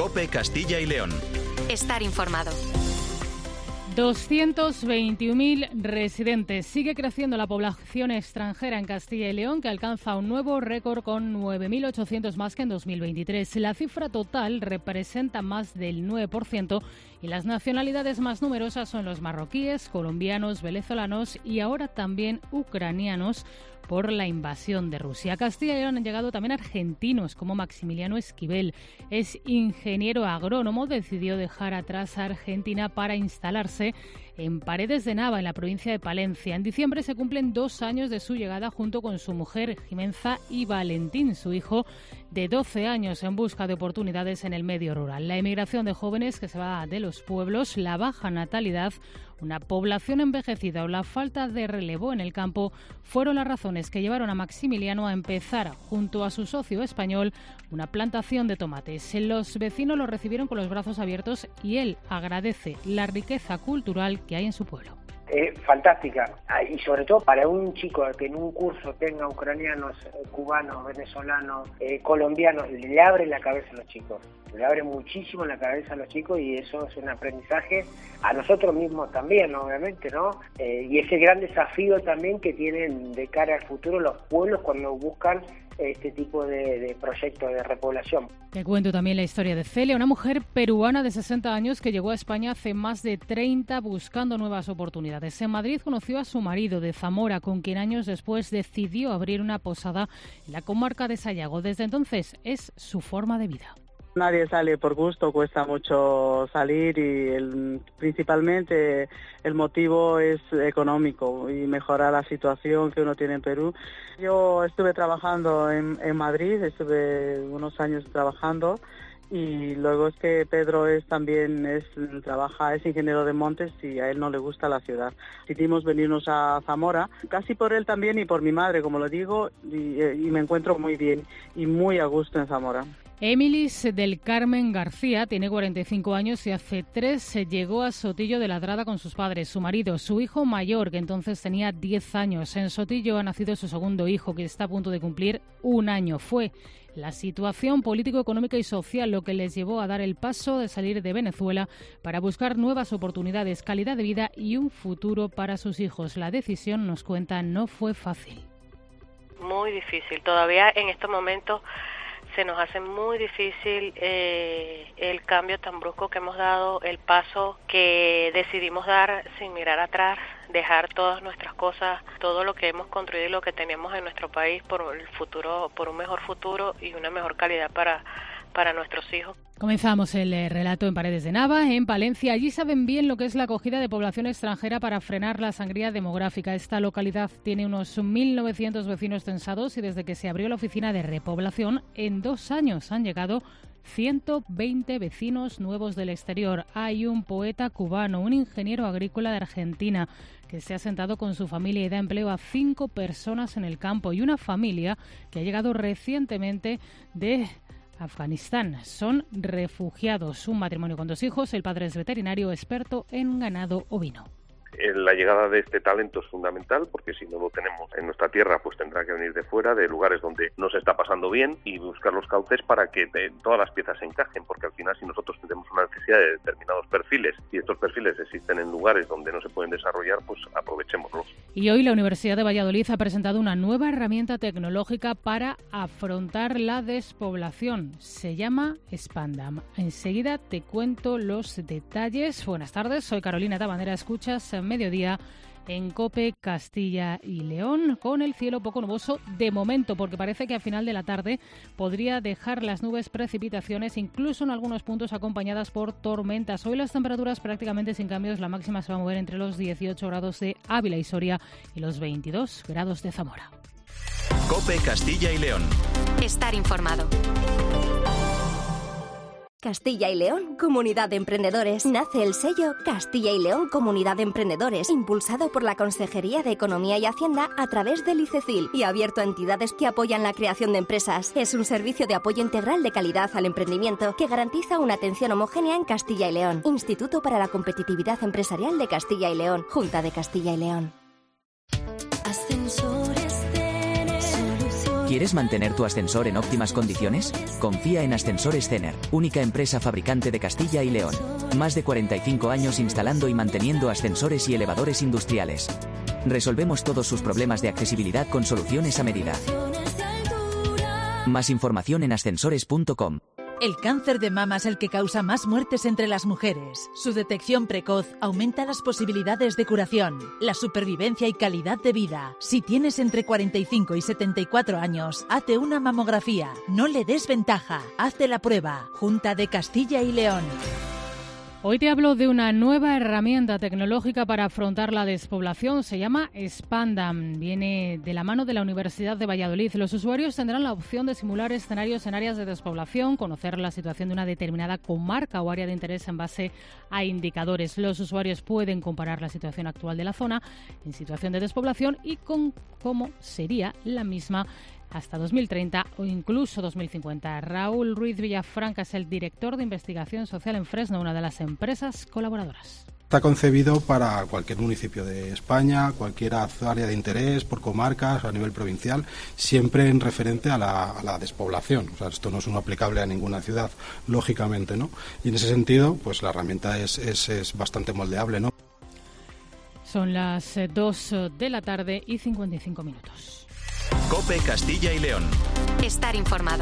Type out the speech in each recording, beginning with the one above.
COPE Castilla y León. Estar informado. 221.000 residentes. Sigue creciendo la población extranjera en Castilla y León, que alcanza un nuevo récord con 9.800 más que en 2023. La cifra total representa más del 9% y las nacionalidades más numerosas son los marroquíes, colombianos, venezolanos y ahora también ucranianos por la invasión de Rusia. A Castilla y León han llegado también argentinos como Maximiliano Esquivel. Es ingeniero agrónomo, decidió dejar atrás a Argentina para instalarse en Paredes de Nava, en la provincia de Palencia. En diciembre se cumplen 2 años de su llegada junto con su mujer Jimenza y Valentín, su hijo de 12 años, en busca de oportunidades en el medio rural. La emigración de jóvenes que se va de los pueblos, la baja natalidad, una población envejecida o la falta de relevo en el campo fueron las razones que llevaron a Maximiliano a empezar, junto a su socio español, una plantación de tomates. Los vecinos lo recibieron con los brazos abiertos y él agradece la riqueza cultural que hay en su pueblo. Fantástica, y sobre todo para un chico que en un curso tenga ucranianos, cubanos, venezolanos, colombianos, le abre la cabeza a los chicos, le abre muchísimo la cabeza a los chicos y eso es un aprendizaje a nosotros mismos también, obviamente, ¿no? Y ese gran desafío también que tienen de cara al futuro los pueblos cuando buscan este tipo de proyectos de repoblación. Te cuento también la historia de Celia, una mujer peruana de 60 años que llegó a España hace más de 30 buscando nuevas oportunidades. En Madrid conoció a su marido de Zamora, con quien años después decidió abrir una posada en la comarca de Sayago. Desde entonces es su forma de vida. Nadie sale por gusto, cuesta mucho salir y principalmente el motivo es económico y mejorar la situación que uno tiene en Perú. Yo estuve trabajando en Madrid, estuve unos años trabajando y luego es que Pedro también es ingeniero de montes y a él no le gusta la ciudad. Decidimos venirnos a Zamora, casi por él también y por mi madre, como lo digo, y me encuentro muy bien y muy a gusto en Zamora. Emilis del Carmen García tiene 45 años y hace 3 se llegó a Sotillo de Ladrada con sus padres, su marido, su hijo mayor, que entonces tenía 10 años. En Sotillo ha nacido su segundo hijo, que está a punto de cumplir 1 año. Fue la situación político, económica y social lo que les llevó a dar el paso de salir de Venezuela para buscar nuevas oportunidades, calidad de vida y un futuro para sus hijos. La decisión, nos cuenta, no fue fácil. Muy difícil. Todavía en estos momentos se nos hace muy difícil el cambio tan brusco que hemos dado, el paso que decidimos dar sin mirar atrás, dejar todas nuestras cosas, todo lo que hemos construido y lo que teníamos en nuestro país por el futuro, por un mejor futuro y una mejor calidad para nuestros hijos. Comenzamos el relato en Paredes de Nava, en Palencia. Allí saben bien lo que es la acogida de población extranjera para frenar la sangría demográfica. Esta localidad tiene unos 1.900 vecinos censados y desde que se abrió la oficina de repoblación, en 2 años han llegado 120 vecinos nuevos del exterior. Hay un poeta cubano, un ingeniero agrícola de Argentina, que se ha sentado con su familia y da empleo a 5 personas en el campo, y una familia que ha llegado recientemente de Afganistán. Son refugiados. Un matrimonio con 2 hijos. El padre es veterinario experto en ganado ovino. La llegada de este talento es fundamental porque si no lo tenemos en nuestra tierra pues tendrá que venir de fuera, de lugares donde no se está pasando bien y buscar los cauces para que todas las piezas se encajen, porque al final si nosotros tenemos una necesidad de determinados perfiles y estos perfiles existen en lugares donde no se pueden desarrollar, pues aprovechémoslos. Y hoy la Universidad de Valladolid ha presentado una nueva herramienta tecnológica para afrontar la despoblación. Se llama Spandam. Enseguida te cuento los detalles. Buenas tardes, soy Carolina Tabanera. Escuchas Mediodía en COPE Castilla y León, con el cielo poco nuboso de momento, porque parece que a final de la tarde podría dejar las nubes precipitaciones, incluso en algunos puntos acompañadas por tormentas. Hoy las temperaturas prácticamente sin cambios, la máxima se va a mover entre los 18 grados de Ávila y Soria y los 22 grados de Zamora. COPE Castilla y León. Estar informado. Castilla y León, Comunidad de Emprendedores. Nace el sello Castilla y León Comunidad de Emprendedores, impulsado por la Consejería de Economía y Hacienda a través del ICECIL y abierto a entidades que apoyan la creación de empresas. Es un servicio de apoyo integral de calidad al emprendimiento que garantiza una atención homogénea en Castilla y León. Instituto para la Competitividad Empresarial de Castilla y León. Junta de Castilla y León. Ascensores Tener, soluciones ¿Quieres mantener tu ascensor en óptimas condiciones? Confía en Ascensores Cener, única empresa fabricante de Castilla y León. Más de 45 años instalando y manteniendo ascensores y elevadores industriales. Resolvemos todos sus problemas de accesibilidad con soluciones a medida. Más información en ascensores.com. El cáncer de mama es el que causa más muertes entre las mujeres. Su detección precoz aumenta las posibilidades de curación, la supervivencia y calidad de vida. Si tienes entre 45 y 74 años, hazte una mamografía. No le des ventaja. Hazte la prueba. Junta de Castilla y León. Hoy te hablo de una nueva herramienta tecnológica para afrontar la despoblación. Se llama Spandam. Viene de la mano de la Universidad de Valladolid. Los usuarios tendrán la opción de simular escenarios en áreas de despoblación, conocer la situación de una determinada comarca o área de interés en base a indicadores. Los usuarios pueden comparar la situación actual de la zona en situación de despoblación y con cómo sería la misma hasta 2030 o incluso 2050. Raúl Ruiz Villafranca es el director de investigación social en Fresno, una de las empresas colaboradoras. Está concebido para cualquier municipio de España, cualquier área de interés, por comarcas, a nivel provincial, siempre en referente a la despoblación. O sea, esto no es aplicable a ninguna ciudad, lógicamente, ¿no? Y en ese sentido, pues la herramienta es bastante moldeable, ¿no? Son las 2 de la tarde y 55 minutos. COPE Castilla y León. Estar informado.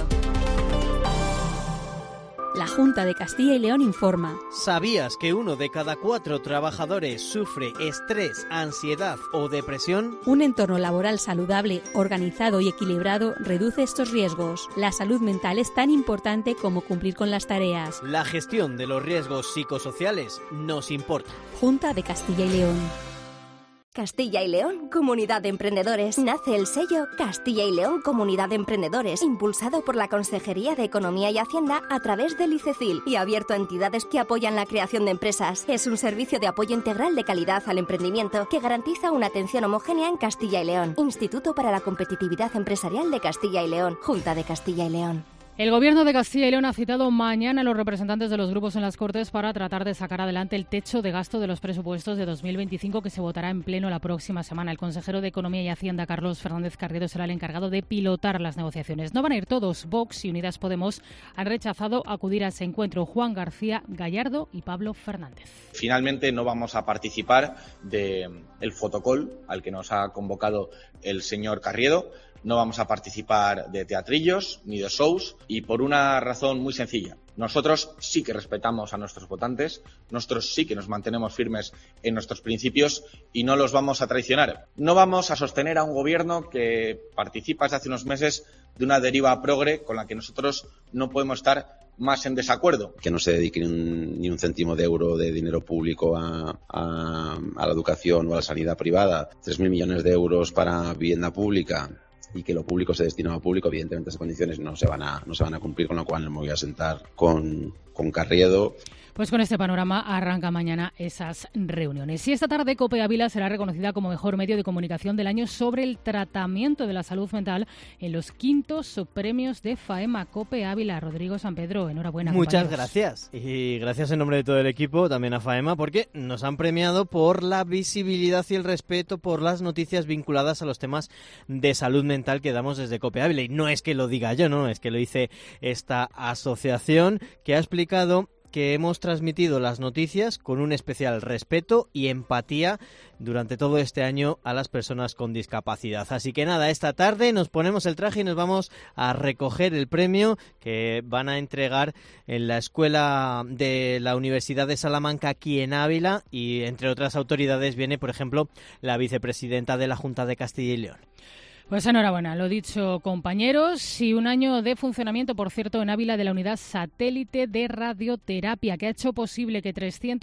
La Junta de Castilla y León informa. ¿Sabías que 1 de cada 4 trabajadores sufre estrés, ansiedad o depresión? Un entorno laboral saludable, organizado y equilibrado reduce estos riesgos. La salud mental es tan importante como cumplir con las tareas. La gestión de los riesgos psicosociales nos importa. Junta de Castilla y León. Castilla y León, Comunidad de Emprendedores. Nace el sello Castilla y León, Comunidad de Emprendedores, impulsado por la Consejería de Economía y Hacienda a través del ICECIL y abierto a entidades que apoyan la creación de empresas. Es un servicio de apoyo integral de calidad al emprendimiento que garantiza una atención homogénea en Castilla y León. Instituto para la Competitividad Empresarial de Castilla y León, Junta de Castilla y León. El Gobierno de Castilla y León ha citado mañana a los representantes de los grupos en las Cortes para tratar de sacar adelante el techo de gasto de los presupuestos de 2025 que se votará en pleno la próxima semana. El consejero de Economía y Hacienda, Carlos Fernández Carriedo, será el encargado de pilotar las negociaciones. No van a ir todos. Vox y Unidas Podemos han rechazado acudir a ese encuentro. Juan García Gallardo y Pablo Fernández. Finalmente no vamos a participar del fotocall al que nos ha convocado el señor Carriedo. No vamos a participar de teatrillos ni de shows y por una razón muy sencilla. Nosotros sí que respetamos a nuestros votantes, nosotros sí que nos mantenemos firmes en nuestros principios y no los vamos a traicionar. No vamos a sostener a un gobierno que participa desde hace unos meses de una deriva progre con la que nosotros no podemos estar más en desacuerdo. Que no se dedique ni un céntimo de euro de dinero público a la educación o a la sanidad privada, 3.000 millones de euros para vivienda pública, y que lo público se destina a público, evidentemente esas condiciones no se van a cumplir, con lo cual me voy a sentar con Carriedo. Pues con este panorama arranca mañana esas reuniones. Y esta tarde COPE Ávila será reconocida como mejor medio de comunicación del año sobre el tratamiento de la salud mental en los 5º premios de FAEMA. COPE Ávila, Rodrigo San Pedro, enhorabuena. Muchas compañeros. gracias. Y gracias en nombre de todo el equipo, también a FAEMA, porque nos han premiado por la visibilidad y el respeto por las noticias vinculadas a los temas de salud mental que damos desde COPE Ávila. Y no es que lo diga yo, no, es que lo dice esta asociación que ha explicado que hemos transmitido las noticias con un especial respeto y empatía durante todo este año a las personas con discapacidad. Así que nada, esta tarde nos ponemos el traje y nos vamos a recoger el premio que van a entregar en la escuela de la Universidad de Salamanca aquí en Ávila y entre otras autoridades viene, por ejemplo, la vicepresidenta de la Junta de Castilla y León. Pues enhorabuena, lo dicho, compañeros, y un año de funcionamiento, por cierto, en Ávila de la unidad satélite de radioterapia, que ha hecho posible que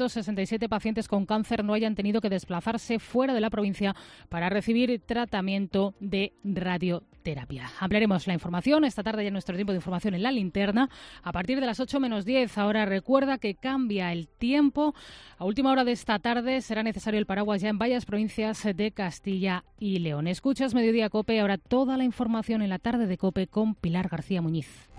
367 pacientes con cáncer no hayan tenido que desplazarse fuera de la provincia para recibir tratamiento de radioterapia. Ampliaremos la información esta tarde ya en nuestro tiempo de información en la linterna a partir de las 8 menos 10. Ahora recuerda que cambia el tiempo. A última hora de esta tarde será necesario el paraguas ya en varias provincias de Castilla y León. Escuchas Mediodía COPE, ahora toda la información en la tarde de COPE con Pilar García Muñiz.